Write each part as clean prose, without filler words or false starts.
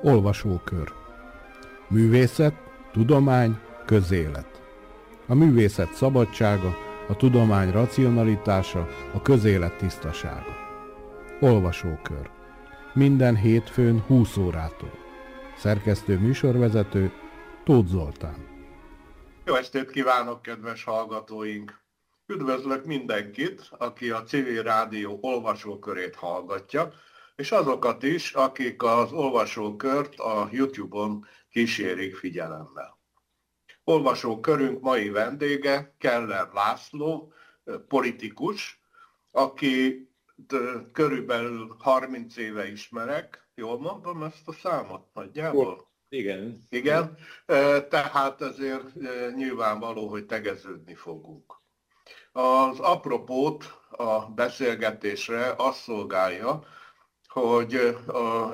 Olvasókör. Művészet, tudomány, közélet. A művészet szabadsága, a tudomány racionalitása, a közélet tisztasága. Olvasókör. Minden hétfőn 20 órától. Szerkesztő műsorvezető Tóth Zoltán. Jó estét kívánok, kedves hallgatóink! Üdvözlök mindenkit, aki a Civil Rádió olvasókörét hallgatja, és azokat is, akik az olvasókört a YouTube-on kísérik figyelemmel. Olvasókörünk mai vendége Keller László, politikus, aki körülbelül 30 éve ismerek. Jól mondom ezt a számot nagyjából? Igen. Igen, tehát ezért nyilvánvaló, hogy tegeződni fogunk. Az apropót a beszélgetésre azt szolgálja, hogy a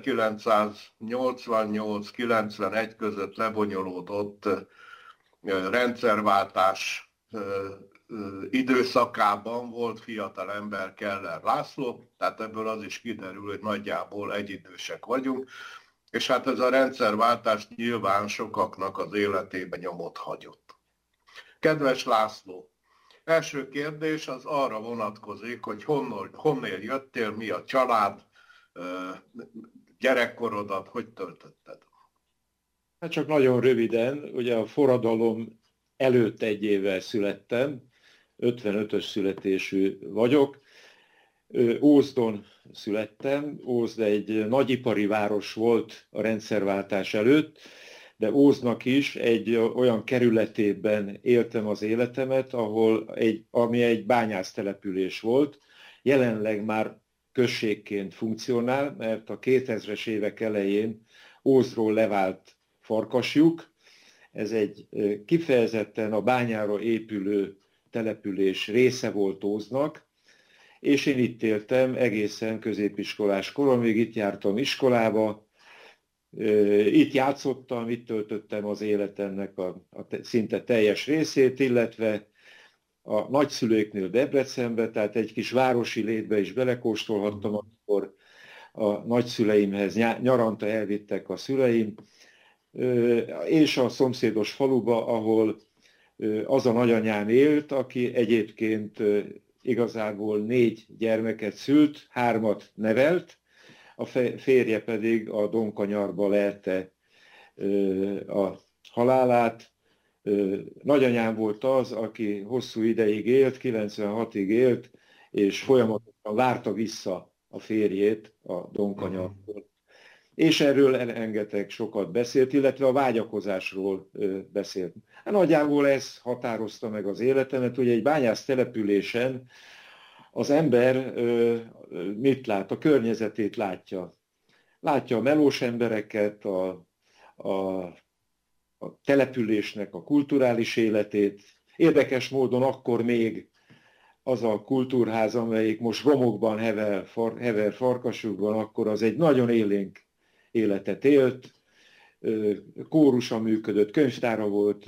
1988-91 között lebonyolódott rendszerváltás időszakában volt fiatalember Keller László, tehát ebből az is kiderül, hogy nagyjából egyidősek vagyunk, és hát ez a rendszerváltás nyilván sokaknak az életében nyomot hagyott. Kedves László, első kérdés az arra vonatkozik, hogy honnél jöttél, mi a család, gyerekkorodat, hogy töltötted? Hát csak nagyon röviden, ugye a forradalom előtt egy évvel születtem, 55-ös születésű vagyok. Ózdon születtem, Ózd egy nagyipari város volt a rendszerváltás előtt, de Ózdnak is egy olyan kerületében éltem az életemet, ami egy bányásztelepülés volt. Jelenleg már községként funkcionál, mert a 2000-es évek elején Ózdról levált Farkaslyuk. Ez egy kifejezetten a bányára épülő település része volt Ózdnak, és én itt éltem egészen középiskolás koromig, itt jártam iskolába, itt játszottam, itt töltöttem az életemnek a szinte teljes részét, illetve a nagyszülőknél Debrecenbe, tehát egy kis városi létbe is belekóstolhattam, amikor a nagyszüleimhez nyaranta elvittek a szüleim, és a szomszédos faluba, ahol az a nagyanyám élt, aki egyébként igazából 4 gyermeket szült, 3 nevelt, a férje pedig a Donkanyarba lelte a halálát. Nagyanyám volt az, aki hosszú ideig élt, 96-ig élt, és folyamatosan várta vissza a férjét a Donkanyarból. És erről rengeteg sokat beszélt, illetve a vágyakozásról beszélt. Hát nagyjából ez határozta meg az életemet, hogy egy bányász településen az ember mit lát? A környezetét látja. Látja a melós embereket, a településnek a kulturális életét. Érdekes módon akkor még az a kultúrház, amelyik most romokban hever Farkaslyukban, akkor az egy nagyon élénk életet élt, kórusa működött, könyvtára volt,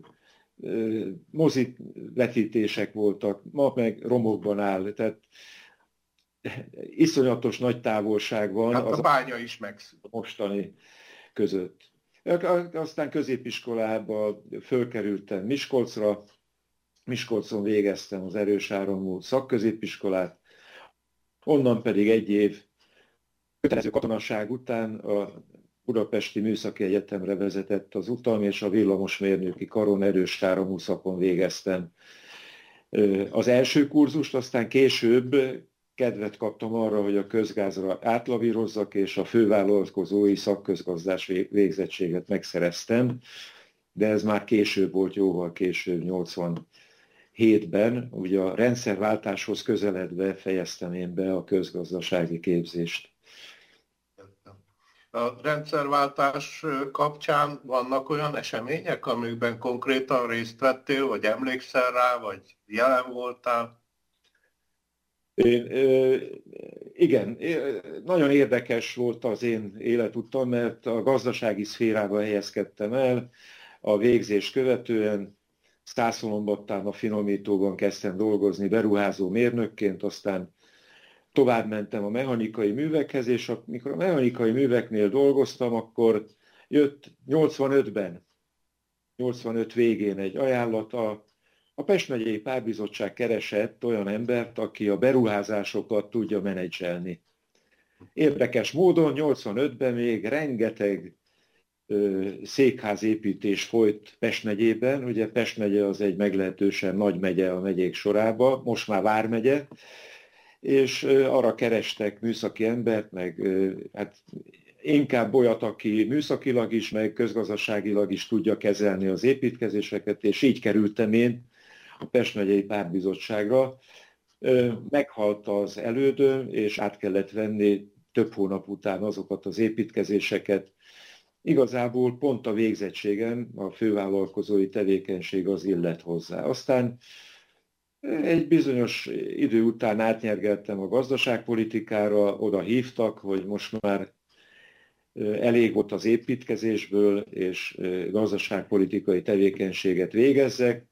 mozivetítések voltak, ma meg romokban áll, tehát iszonyatos nagy távolság van hát a bánya is megszűnt mostani között. Aztán középiskolába fölkerültem Miskolcra, Miskolcon végeztem az erős áramú szakközépiskolát, onnan pedig egy év kötelező katonaság után a Budapesti Műszaki Egyetemre vezetett az utam, és a villamosmérnöki karon erős áramú szakon végeztem az első kurzust, aztán később kedvet kaptam arra, hogy a közgázra átlavírozzak, és a fővállalkozói szakközgazdás végzettséget megszereztem, de ez már később volt, jóval később, 87-ben, ugye a rendszerváltáshoz közeledve fejeztem én be a közgazdasági képzést. A rendszerváltás kapcsán vannak olyan események, amikben konkrétan részt vettél, vagy emlékszel rá, vagy jelen voltál? Igen, nagyon érdekes volt az én életutam, mert a gazdasági szférába helyezkedtem el, a végzést követően Szászolombattán a finomítóban kezdtem dolgozni beruházó mérnökként, aztán tovább mentem a mechanikai művekhez, és amikor a mechanikai műveknél dolgoztam, akkor jött 85-ben, 85 végén egy ajánlat, a Pest megyei pártbizottság keresett olyan embert, aki a beruházásokat tudja menedzselni. Érdekes módon 85-ben még rengeteg székházépítés folyt Pest megyében. Ugye Pest megye az egy meglehetősen nagy megye a megyék sorába, most már vármegye, és arra kerestek műszaki embert, meg hát inkább olyat, aki műszakilag is, meg közgazdaságilag is tudja kezelni az építkezéseket, és így kerültem én a Pest megyei pártbizottságra. Meghalt az elődöm, és át kellett venni több hónap után azokat az építkezéseket. Igazából pont a végzettségem, a fővállalkozói tevékenység az illet hozzá. Aztán egy bizonyos idő után átnyergeltem a gazdaságpolitikára, oda hívtak, hogy most már elég volt az építkezésből, és gazdaságpolitikai tevékenységet végezzek.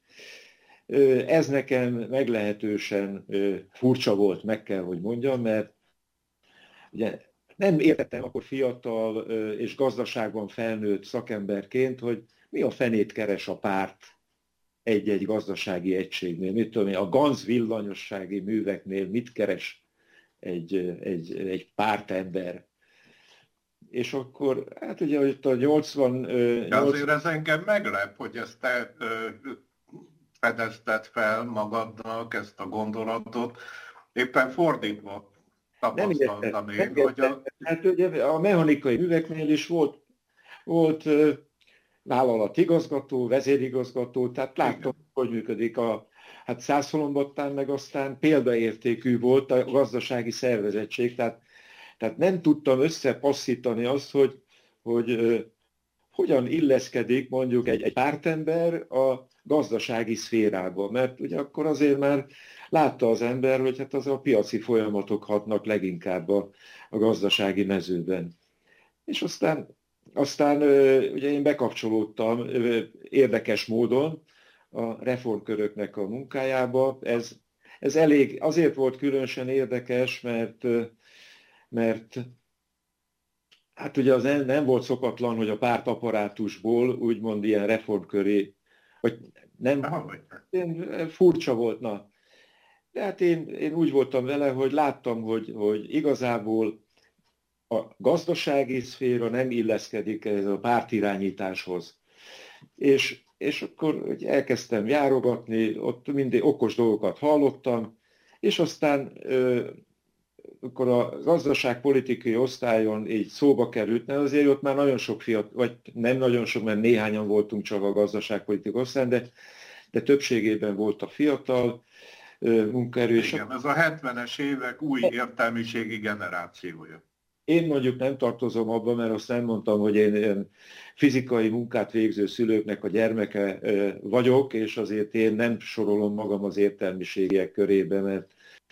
Ez nekem meglehetősen furcsa volt, meg kell, hogy mondjam, mert ugye nem értettem akkor fiatal és gazdaságban felnőtt szakemberként, hogy mi a fenét keres a párt egy-egy gazdasági egységnél. Mit tudom én, a Ganz villanyossági műveknél mit keres egy pártember. És akkor, hát ugye itt a 80... De azért ez engem meglep, hogy ezt te fedezted fel magadnak, ezt a gondolatot. Éppen fordítva tapasztaltam én, hogy Hát ugye a mechanikai műveknél is volt vállalatigazgató, vezérigazgató, tehát láttam, hogy működik hát Szászhalombattán meg aztán példaértékű volt a gazdasági szervezettség, tehát nem tudtam összepasszítani azt, hogy hogyan illeszkedik mondjuk egy pártember a gazdasági szférába, mert ugye akkor azért már látta az ember, hogy hát az a piaci folyamatok hatnak leginkább a gazdasági mezőben. És aztán ugye én bekapcsolódtam érdekes módon a reformköröknek a munkájába. Ez azért volt különösen érdekes, mert hát ugye az nem volt szokatlan, hogy a pártaparátusból úgymond ilyen reformköri, vagy nem, furcsa volt, na. De hát én úgy voltam vele, hogy láttam, hogy igazából a gazdasági szféra nem illeszkedik ez a pártirányításhoz. És akkor elkezdtem járogatni, ott mindig okos dolgokat hallottam, és aztán akkor a gazdaságpolitikai osztályon így szóba került, mert azért ott már nagyon sok fiatal, vagy nem nagyon sok, mert néhányan voltunk csak a gazdaságpolitikai osztályon, de többségében volt a fiatal munkaerő. Igen, ez a 70-es évek új értelmiségi generációja. Én mondjuk nem tartozom abba, mert azt nem mondtam, hogy én fizikai munkát végző szülőknek a gyermeke vagyok, és azért én nem sorolom magam az értelmiségiek körébe, mert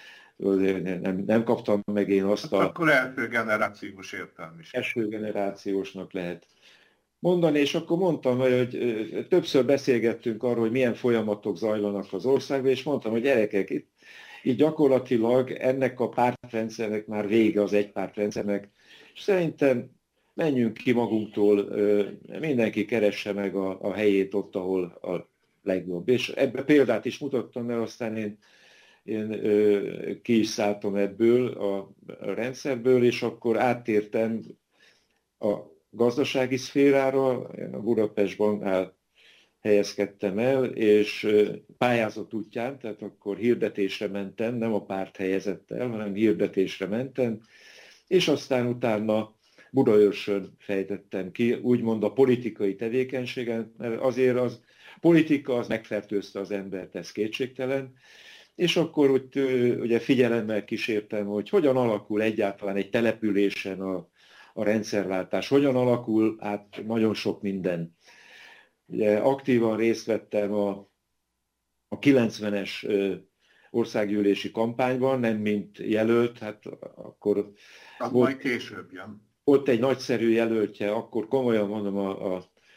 nem kaptam meg én azt a... Akkor első generációs értelmiség. Első generációsnak lehet mondani, és akkor mondtam, hogy többször beszélgettünk arról, hogy milyen folyamatok zajlanak az országban, és mondtam, hogy gyerekek, így gyakorlatilag ennek a pártrendszernek már vége, az egypártrendszernek, és szerintem menjünk ki magunktól, mindenki keresse meg a helyét ott, ahol a legjobb. És ebbe példát is mutattam, mert aztán én ki is szálltam ebből a rendszerből, és akkor áttértem a gazdasági szférára, a Budapest Banknál helyezkedtem el, és pályázat útján, tehát akkor hirdetésre mentem, nem a párt helyezett el, hanem hirdetésre mentem, és aztán utána Budaörsön fejtettem ki, úgymond a politikai tevékenységen, mert azért az politika az megfertőzte az embert, ez kétségtelen, és akkor ugye figyelemmel kísértem, hogy hogyan alakul egyáltalán egy településen a rendszerváltás, hogyan alakul át nagyon sok minden. Ugye aktívan részt vettem a 90-es országgyűlési kampányban, nem mint jelölt, hát akkor... Majd később jön. Ott egy nagyszerű jelöltje, akkor komolyan mondom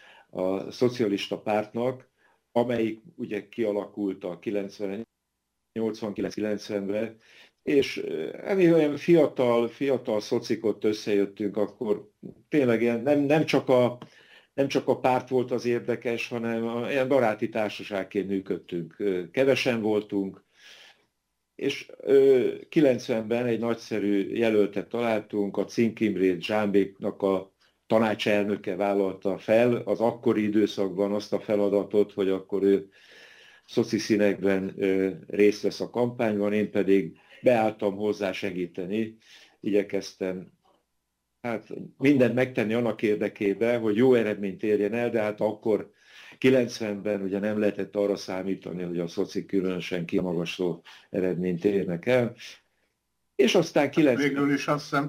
a szocialista pártnak, amelyik ugye kialakult a 90 89-90-ben, és mi olyan fiatal szocikot összejöttünk, akkor tényleg ilyen, nem csak a párt volt az érdekes, hanem ilyen baráti társaságként működtünk. Kevesen voltunk, és 90-ben egy nagyszerű jelöltet találtunk, a Cink Imrét Zsámbéknak a tanácselnöke vállalta fel az akkori időszakban azt a feladatot, hogy akkor ő szoci színekben részt vesz a kampányban, én pedig beálltam hozzá segíteni, igyekeztem mindent megtenni annak érdekében, hogy jó eredményt érjen el, de hát akkor 90-ben ugye nem lehetett arra számítani, hogy a szocik különösen kimagasló eredményt érnek el. És aztán 90... Végül is azt hiszem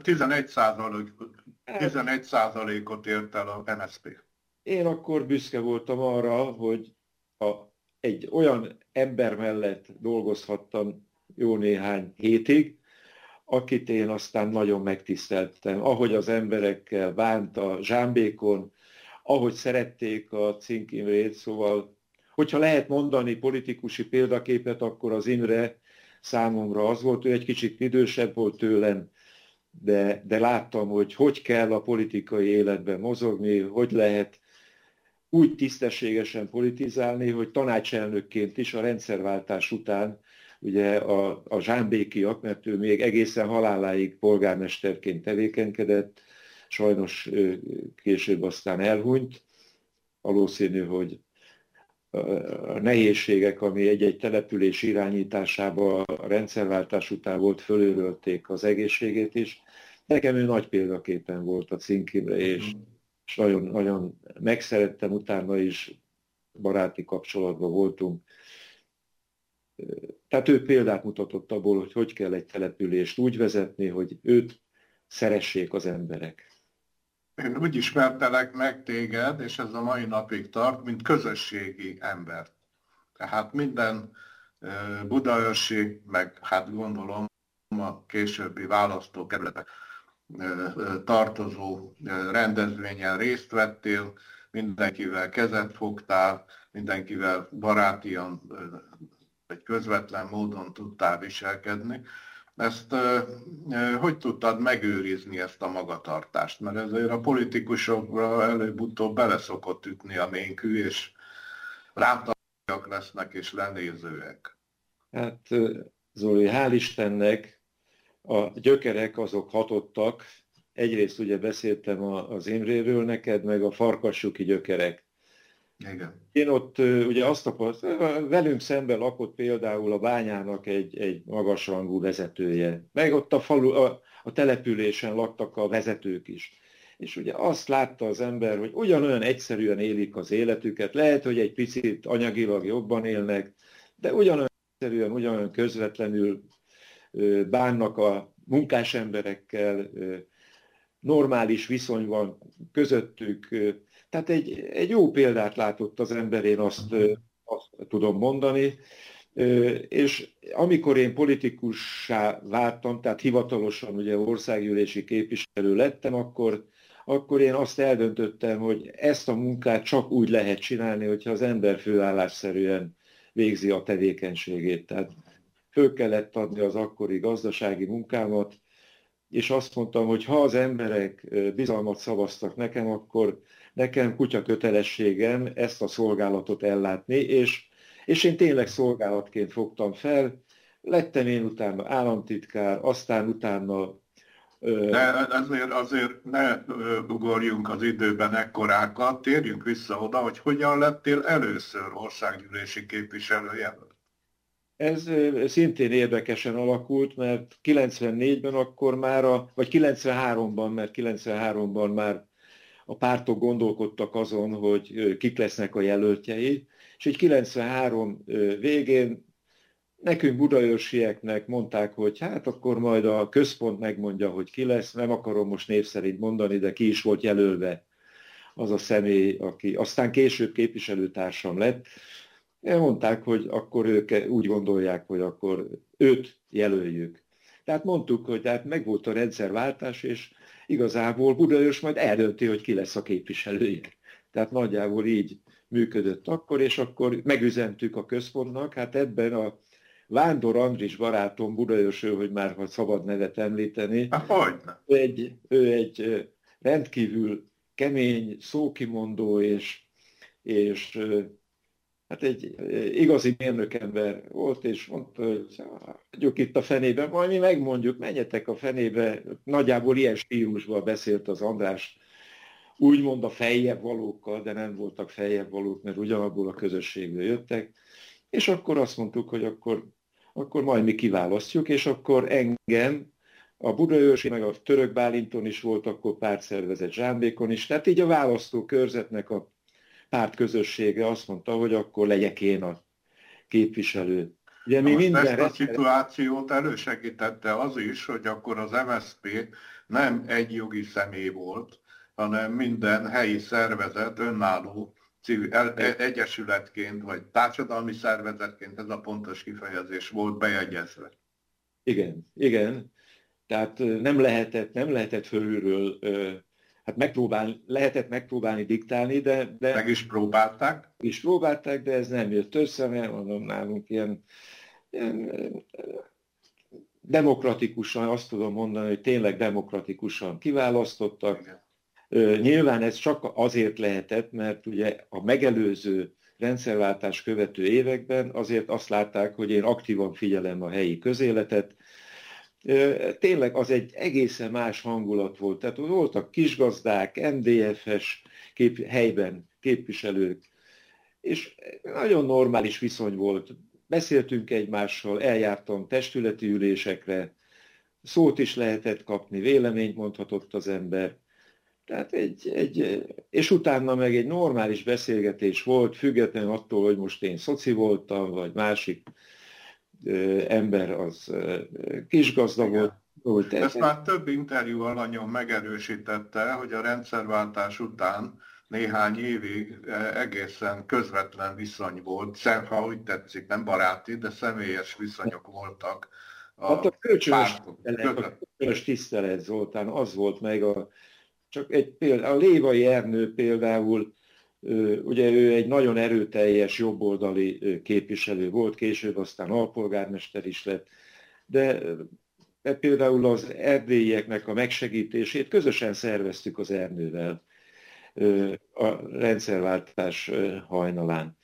11%-ot ért el a MSZP. Én akkor büszke voltam arra, hogy egy olyan ember mellett dolgozhattam jó néhány hétig, akit én aztán nagyon megtiszteltem. Ahogy az emberekkel bánt a Zsámbékon, ahogy szerették a Cink Imrét, szóval, hogyha lehet mondani politikusi példaképet, akkor az Imre számomra az volt, ő egy kicsit idősebb volt tőlem, de láttam, hogy kell a politikai életben mozogni, hogy lehet úgy tisztességesen politizálni, hogy tanácselnökként is a rendszerváltás után, ugye a zsámbékiak, mert ő még egészen haláláig polgármesterként tevékenykedett, sajnos később aztán elhunyt. Valószínű, hogy a nehézségek, ami egy-egy település irányításában a rendszerváltás után volt, fölőrölték az egészségét is. Nekem ő nagy példaképpen volt a Cink Imre, és nagyon, nagyon megszerettem, utána is baráti kapcsolatban voltunk. Tehát ő példát mutatott abból, hogy kell egy települést úgy vezetni, hogy őt szeressék az emberek. Én úgy ismertelek meg téged, és ez a mai napig tart, mint közösségi embert. Tehát minden budaörsi, meg hát gondolom a későbbi választókerületek tartozó rendezvényen részt vettél, mindenkivel kezet fogtál, mindenkivel barátian, egy közvetlen módon tudtál viselkedni. Ezt hogy tudtad megőrizni, ezt a magatartást? Mert ezért a politikusokra előbb-utóbb bele szokott ütni a ménkű, és rámtalanok lesznek és lenézőek. Hát Zoli, hál' Istennek a gyökerek azok hatottak. Egyrészt ugye beszéltem az Imréről neked, meg a farkassuki gyökerek. Igen. Én ott ugye azt tapasztaltam, velünk szemben lakott például a bányának egy magasrangú vezetője. Meg ott a településen laktak a vezetők is. És ugye azt látta az ember, hogy ugyanolyan egyszerűen élik az életüket, lehet, hogy egy picit anyagilag jobban élnek, de ugyanolyan egyszerűen, ugyanolyan közvetlenül bánnak a munkás emberekkel, normális viszony van közöttük. Tehát egy jó példát látott az ember, én azt tudom mondani. És amikor én politikussá váltam, tehát hivatalosan ugye országgyűlési képviselő lettem, akkor én azt eldöntöttem, hogy ezt a munkát csak úgy lehet csinálni, hogyha az ember főállásszerűen végzi a tevékenységét. Tehát föl kellett adni az akkori gazdasági munkámat, és azt mondtam, hogy ha az emberek bizalmat szavaztak nekem, akkor nekem kutya kötelességem ezt a szolgálatot ellátni, és én tényleg szolgálatként fogtam fel. Lettem én utána államtitkár, aztán utána... De azért ne ugorjunk az időben ekkorákat, térjünk vissza oda, hogy hogyan lettél először országgyűlési képviselőjelölt. Ez szintén érdekesen alakult, mert 94-ben akkor már, vagy 93-ban, mert 93-ban már a pártok gondolkodtak azon, hogy kik lesznek a jelöltjei, és így 93 végén nekünk budaörsieknek mondták, hogy hát akkor majd a központ megmondja, hogy ki lesz, nem akarom most név szerint mondani, de ki is volt jelölve az a személy, aki aztán később képviselőtársam lett. Mondták, hogy akkor ők úgy gondolják, hogy akkor őt jelöljük. Tehát mondtuk, hogy tehát megvolt a rendszerváltás, és igazából Budaörs majd eldönti, hogy ki lesz a képviselője. Tehát nagyjából így működött akkor, és akkor megüzentük a központnak, hát ebben a Vándor Andris barátom, Budaörsről, hogy már ha szabad nevet említeni, Hát hogyne. ő egy rendkívül kemény, szókimondó és hát egy igazi mérnökember volt, és mondta, hogy hagyjuk itt a fenébe, majd mi megmondjuk, menjetek a fenébe. Nagyjából ilyen stílusban beszélt az András, úgymond a feljebb valókkal, de nem voltak feljebb valók, mert ugyanabból a közösségből jöttek. És akkor azt mondtuk, hogy akkor majd mi kiválasztjuk, és akkor engem, a Budaörsi, meg a Török Bálinton is volt akkor pártszervezet, Zsámbékon is, tehát így a választókörzetnek a pártközössége azt mondta, hogy akkor legyek én a képviselő. Ugye mi minden ezt a szituációt elősegítette az is, hogy akkor az MSZP nem egy jogi személy volt, hanem minden helyi szervezet önálló civil egyesületként, vagy társadalmi szervezetként, ez a pontos kifejezés volt bejegyezve. Igen. Tehát nem lehetett fölülről, hát lehetett megpróbálni diktálni, de meg is próbálták. De ez nem jött össze, mert mondom, nálunk ilyen demokratikusan, azt tudom mondani, hogy tényleg demokratikusan kiválasztottak. Igen. Nyilván ez csak azért lehetett, mert ugye a megelőző rendszerváltás követő években azért azt látták, hogy én aktívan figyelem a helyi közéletet. Tényleg az egy egészen más hangulat volt. Tehát voltak kisgazdák, MDF-es helyben képviselők, és nagyon normális viszony volt. Beszéltünk egymással, eljártam testületi ülésekre, szót is lehetett kapni, véleményt mondhatott az ember. Tehát és utána meg egy normális beszélgetés volt, függetlenül attól, hogy most én szoci voltam, vagy másik ember az kisgazda volt. Ezt már több interjú alanyom megerősítette, hogy a rendszerváltás után néhány évig egészen közvetlen viszony volt, ha úgy tetszik, nem baráti, de személyes viszonyok voltak. A kölcsönös tisztelet, Zoltán, az volt meg csak egy példa, a Lévai Ernő például, ugye ő egy nagyon erőteljes jobboldali képviselő volt, később aztán alpolgármester is lett, de például az erdélyieknek a megsegítését közösen szerveztük az Ernővel a rendszerváltás hajnalán.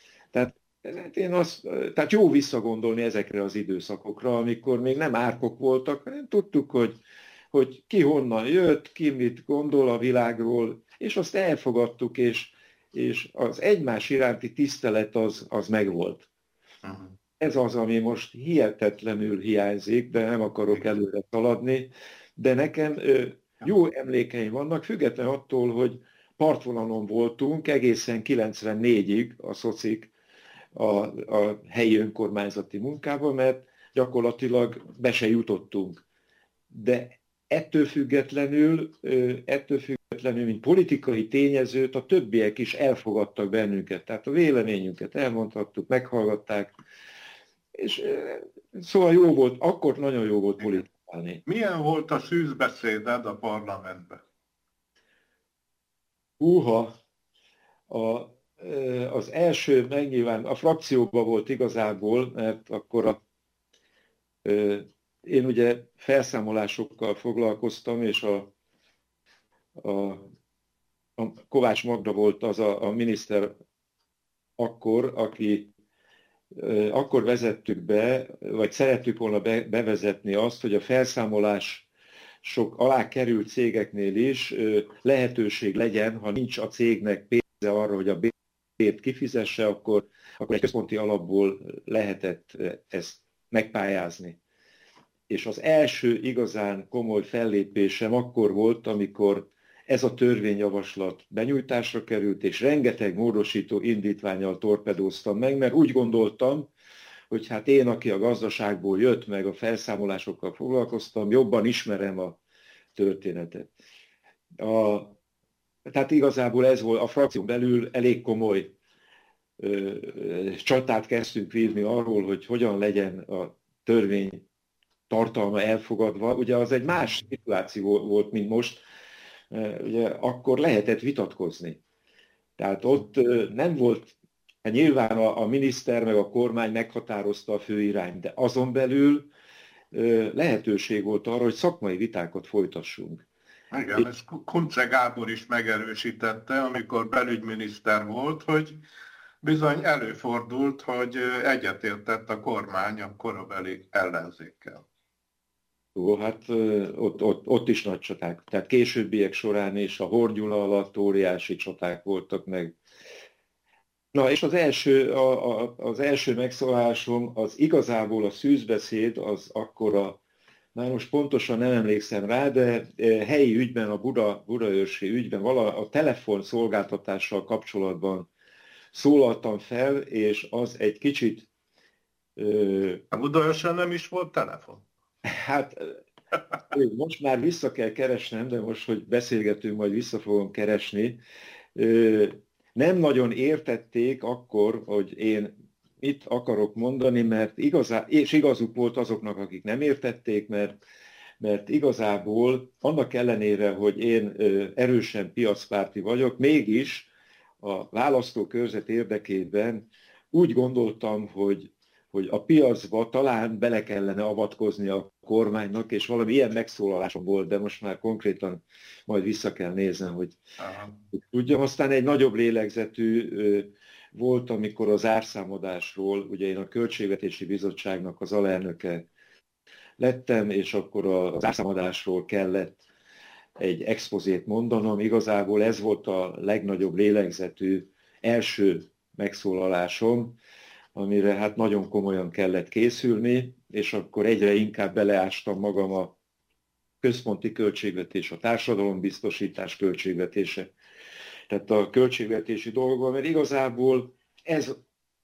Tehát jó visszagondolni ezekre az időszakokra, amikor még nem árkok voltak, hanem tudtuk, hogy ki honnan jött, ki mit gondol a világról, és azt elfogadtuk, és az egymás iránti tisztelet az megvolt. Uh-huh. Ez az, ami most hihetetlenül hiányzik, de nem akarok előre szaladni, de nekem jó emlékeim vannak, függetlenül attól, hogy partvonalon voltunk egészen 94-ig a szocik a helyi önkormányzati munkában, mert gyakorlatilag be se jutottunk. De ettől függetlenül, mint politikai tényezőt a többiek is elfogadtak bennünket. Tehát a véleményünket elmondhattuk, meghallgatták, és szóval jó volt, akkor nagyon jó volt politikálni. Milyen volt a szűzbeszéded a parlamentben? Az első megnyilván a frakcióban volt igazából, mert akkor én ugye felszámolásokkal foglalkoztam, és a Kovács Magda volt az a miniszter akkor, aki akkor vezettük be, vagy szerettük volna bevezetni azt, hogy a felszámolás sok alá került cégeknél is lehetőség legyen, ha nincs a cégnek pénze arra, hogy a bért kifizesse, akkor egy központi alapból lehetett ezt megpályázni. És az első igazán komoly fellépésem akkor volt, amikor ez a törvényjavaslat benyújtásra került, és rengeteg módosító indítvánnyal torpedóztam meg, mert úgy gondoltam, hogy hát én, aki a gazdaságból jött, meg a felszámolásokkal foglalkoztam, jobban ismerem a történetet. Tehát igazából ez volt a frakción belül elég komoly csatát kezdtünk vívni arról, hogy hogyan legyen a törvény tartalma elfogadva. Ugye az egy más szituáció volt, mint most. Ugye akkor lehetett vitatkozni. Tehát ott nem volt Hát nyilván a miniszter meg a kormány meghatározta a fő irányt, de azon belül lehetőség volt arra, hogy szakmai vitákat folytassunk. Igen, ezt Kunce Gábor is megerősítette, amikor belügyminiszter volt, hogy bizony előfordult, hogy egyetértett a kormány a korabeli ellenzékkel. Jó, hát ott is nagy csaták. Tehát későbbiek során is a Horn Gyula alatt óriási csaták voltak meg. Na, és az első megszólásom az igazából a szűzbeszéd, az akkora, már most pontosan nem emlékszem rá, de helyi ügyben, a budaörsi ügyben, a telefonszolgáltatással kapcsolatban szólaltam fel, és az egy kicsit... A Budaörsen nem is volt telefon? Hát most már vissza kell keresnem, de most, hogy beszélgetünk, majd vissza fogom keresni. Nem nagyon értették akkor, hogy én mit akarok mondani, mert és igazuk volt azoknak, akik nem értették, mert igazából annak ellenére, hogy én erősen piacpárti vagyok, mégis a választókörzet érdekében úgy gondoltam, hogy a piacba talán bele kellene avatkozni a kormánynak, és valami ilyen megszólalásom volt, de most már konkrétan majd vissza kell néznem, hogy tudjam. Aztán egy nagyobb lélegzetű volt, amikor az árszámadásról, ugye én a Költségvetési Bizottságnak az alelnöke lettem, és akkor az árszámadásról kellett egy expozét mondanom. Igazából ez volt a legnagyobb lélegzetű első megszólalásom, amire hát nagyon komolyan kellett készülni, és akkor egyre inkább beleástam magam a központi költségvetés, a társadalombiztosítás költségvetése. Tehát a költségvetési dolgokban, mert igazából ez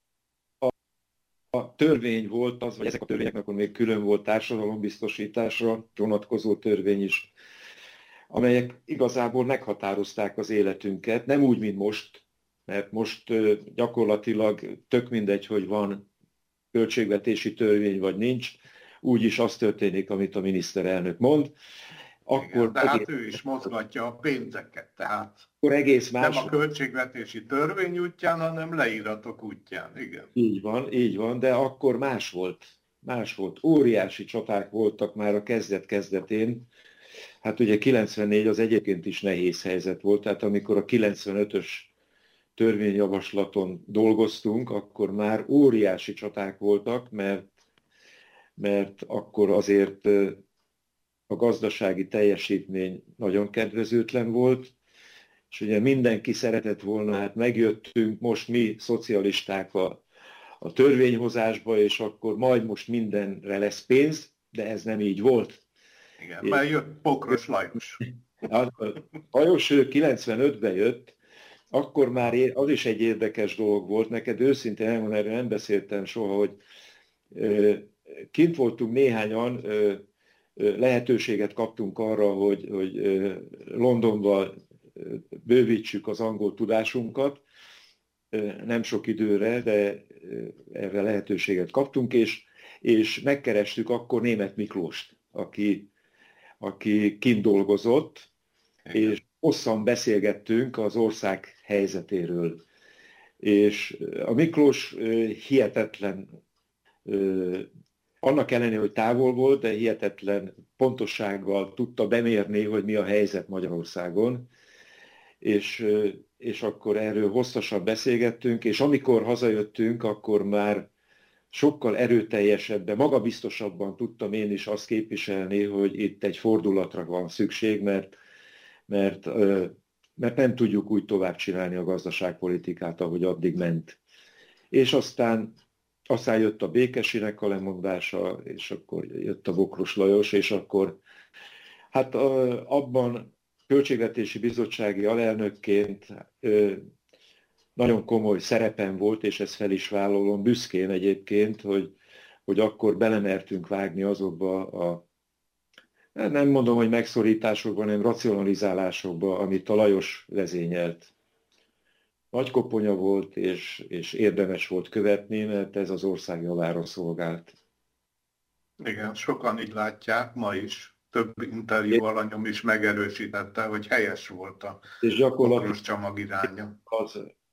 a törvény volt az, vagy ezek a törvények, akkor még külön volt társadalombiztosításra vonatkozó törvény is, amelyek igazából meghatározták az életünket, nem úgy, mint most, mert most gyakorlatilag tök mindegy, hogy van költségvetési törvény, vagy nincs, úgyis az történik, amit a miniszterelnök mond. Akkor igen, de hát ő is mozgatja a pénzeket, tehát akkor egész más. Nem a költségvetési törvény útján, hanem leíratok útján, igen. Így van, de akkor más volt. Óriási csaták voltak már a kezdet-kezdetén. Hát ugye 94 az egyébként is nehéz helyzet volt, tehát amikor a 95-ös törvényjavaslaton dolgoztunk, akkor már óriási csaták voltak, mert akkor azért a gazdasági teljesítmény nagyon kedvezőtlen volt, és ugye mindenki szeretett volna, hát megjöttünk most mi szocialisták a törvényhozásba, és akkor majd most mindenre lesz pénz, de ez nem így volt. Igen, mert jött Pokros Lajos. Lajos 95-ben jött, akkor már az is egy érdekes dolog volt. Neked őszintén elmondom, erről nem beszéltem soha, hogy kint voltunk néhányan, lehetőséget kaptunk arra, hogy Londonban bővítsük az angol tudásunkat, nem sok időre, de erre lehetőséget kaptunk, és megkerestük akkor Németh Miklóst, aki kint dolgozott, és hosszan beszélgettünk az ország helyzetéről. És a Miklós hihetetlen, annak ellenére, hogy távol volt, de hihetetlen pontossággal tudta bemérni, hogy mi a helyzet Magyarországon. És akkor erről hosszasan beszélgettünk, és amikor hazajöttünk, akkor már sokkal erőteljesebben, magabiztosabban tudtam én is azt képviselni, hogy itt egy fordulatra van szükség, mert nem tudjuk úgy tovább csinálni a gazdaságpolitikát, ahogy addig ment. És aztán jött a Békesinek a lemondása, és akkor jött a Bokros Lajos, és akkor hát abban költségvetési bizottsági alelnökként nagyon komoly szerepem volt, és ezt fel is vállalom büszkén egyébként, hogy akkor belemertünk vágni azokba nem mondom, hogy megszorításokban, hanem racionalizálásokba, amit a Lajos vezényelt. Nagy koponya volt, és érdemes volt követni, mert ez az ország javára szolgált. Igen, sokan így látják, ma is. Több interjú alanyom is megerősítette, hogy helyes volt a Bokros csomag iránya.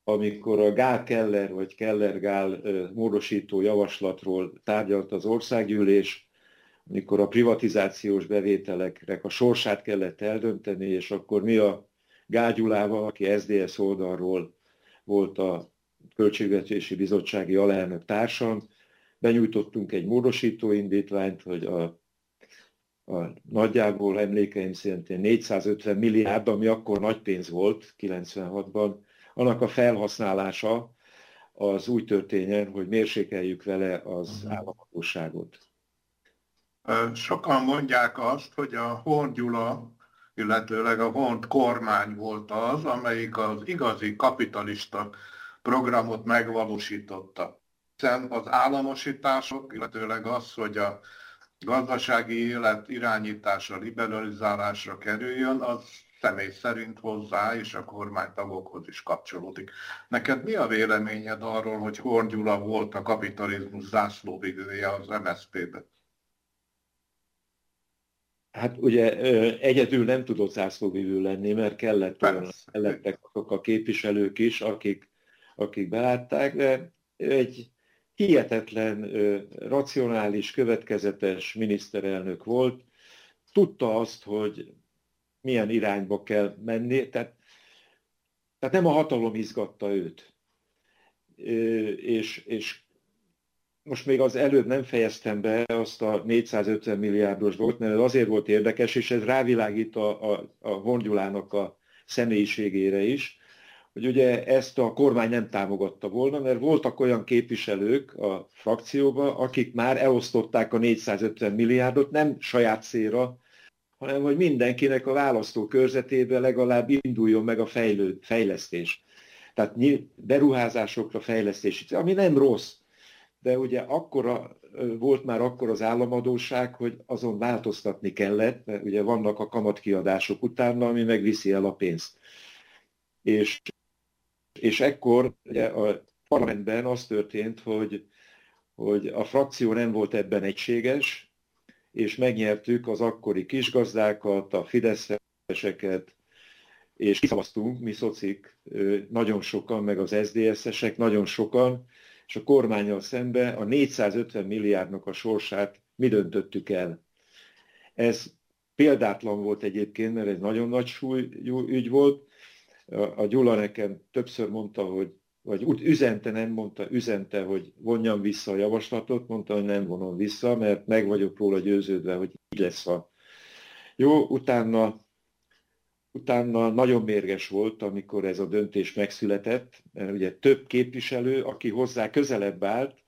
amikor a Gál-Keller vagy Keller-Gál módosító javaslatról tárgyalt az országgyűlés, amikor a privatizációs bevételeknek a sorsát kellett eldönteni, és akkor mi a Gál Gyulával, aki SZDSZ oldalról volt a Költségvetési Bizottsági alelnök társam, benyújtottunk egy módosító indítványt, hogy a nagyjából emlékeim szerint 450 milliárd, ami akkor nagy pénz volt 96-ban, annak a felhasználása az úgy történjen, hogy mérsékeljük vele az államadósságot. Sokan mondják azt, hogy a Horn Gyula, illetőleg a Horn kormány volt az, amelyik az igazi kapitalista programot megvalósította. Hiszen az államosítások, illetőleg az, hogy a gazdasági élet irányítása, liberalizálásra kerüljön, az személy szerint hozzá és a kormánytagokhoz is kapcsolódik. Neked mi a véleményed arról, hogy Horn Gyula volt a kapitalizmus zászlóvivője az MSZP-ben? Hát ugye egyedül nem tudott zászlóvivő lenni, mert kellettek azok a képviselők is, akik belátták, de egy hihetetlen, racionális, következetes miniszterelnök volt. Tudta azt, hogy milyen irányba kell menni, tehát nem a hatalom izgatta őt. És most még az előbb nem fejeztem be azt a 450 milliárdos volt, mert ez azért volt érdekes, és ez rávilágít a Horn Gyulának a személyiségére is, hogy ugye ezt a kormány nem támogatta volna, mert voltak olyan képviselők a frakcióban, akik már elosztották a 450 milliárdot, nem saját célra, hanem hogy mindenkinek a választókörzetében legalább induljon meg a fejlesztés. Tehát beruházásokra fejlesztés, ami nem rossz. De ugye volt már akkor az államadósság, hogy azon változtatni kellett, mert ugye vannak a kamatkiadások utána, ami megviszi el a pénzt. És ekkor ugye a parlamentben az történt, hogy a frakció nem volt ebben egységes, és megnyertük az akkori kisgazdákat, a fideszeseket, és kiszavaztunk, mi szocik, nagyon sokan, meg az SZDSZ-esek nagyon sokan, és a kormánnyal szembe a 450 milliárdnak a sorsát mi döntöttük el. Ez példátlan volt egyébként, mert egy nagyon nagy súlyú ügy volt. A Gyula nekem többször mondta, vagy üzente, hogy vonjam vissza a javaslatot, mondta, hogy nem vonom vissza, mert meg vagyok róla győződve, hogy így lesz jó. Utána nagyon mérges volt, amikor ez a döntés megszületett, mert ugye több képviselő, aki hozzá közelebb állt,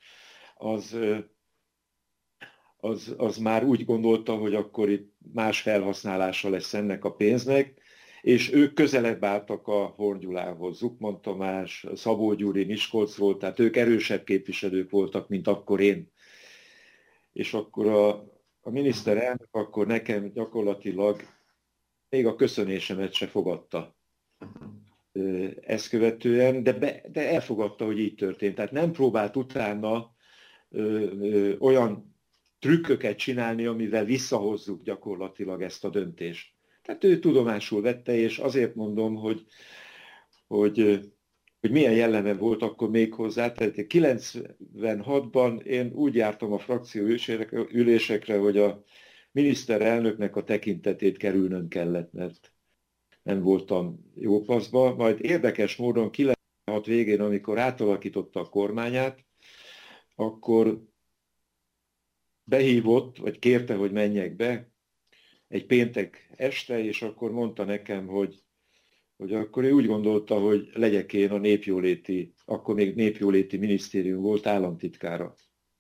az már úgy gondolta, hogy akkor itt más felhasználása lesz ennek a pénznek, és ők közelebb álltak a Horn Gyulához. Zukman Tamás, Szabó Gyuri, Miskolcról, tehát ők erősebb képviselők voltak, mint akkor én. És akkor a miniszterelnök akkor nekem gyakorlatilag még a köszönésemet se fogadta ezt követően, de elfogadta, hogy így történt. Tehát nem próbált utána olyan trükköket csinálni, amivel visszahozzuk gyakorlatilag ezt a döntést. Tehát ő tudomásul vette, és azért mondom, hogy milyen jelleme volt akkor még hozzá. Tehát 96-ban én úgy jártam a frakció ülésekre, hogy a miniszterelnöknek a tekintetét kerülnöm kellett, mert nem voltam jó paszba. Majd érdekes módon 96 végén, amikor átalakította a kormányát, akkor behívott, vagy kérte, hogy menjek be egy péntek este, és akkor mondta nekem, hogy akkor ő úgy gondolta, hogy legyek én a népjóléti, akkor még népjóléti minisztérium volt államtitkára.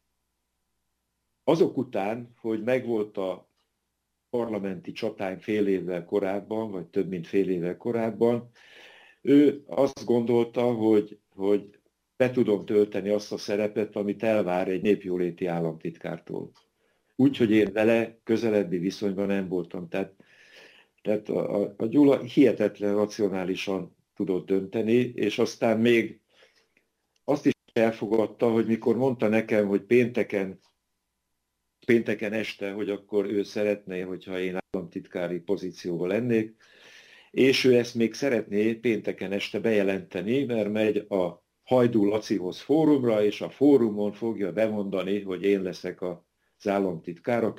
Azok után, hogy megvolt a parlamenti csatány fél évvel korábban, vagy több mint fél évvel korábban, ő azt gondolta, hogy be tudom tölteni azt a szerepet, amit elvár egy népjóléti államtitkártól. Úgyhogy én vele közelebbi viszonyban nem voltam. Tehát a Gyula hihetetlen racionálisan tudott dönteni, és aztán még azt is elfogadta, hogy mikor mondta nekem, hogy pénteken este, hogy akkor ő szeretné, hogyha én államtitkári pozícióban lennék, és ő ezt még szeretné pénteken este bejelenteni, mert megy a Hajdú Lacihoz fórumra, és a fórumon fogja bemondani, hogy én leszek az államtitkár.